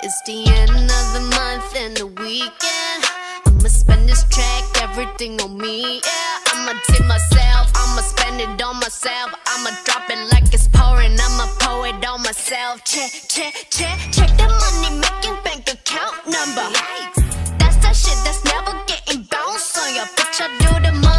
It's the end of the month and the weekend. I'ma spend this track, everything on me, yeah. I'ma tip myself, I'ma spend it on myself. I'ma drop it like it's pouring, I'ma pour it on myself. Check the money making bank account number. That's that shit that's never getting bounced on your bitch. I do the money